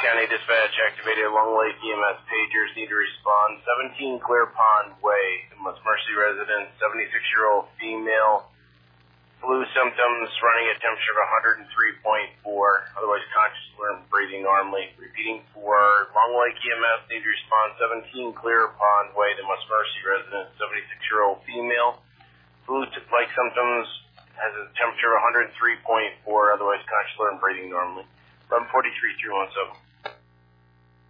County Dispatch activated Long Lake EMS pagers need to respond. 17 Clear Pond Way, West Mercy resident, 76-year-old female, flu symptoms, running a temperature of 103.4, otherwise conscious and breathing normally. Repeating for Long Lake EMS need to respond. 17 Clear Pond Way, West Mercy resident, 76-year-old female, flu-like symptoms, has a temperature of 103.4, otherwise conscious and breathing normally. 1143-317.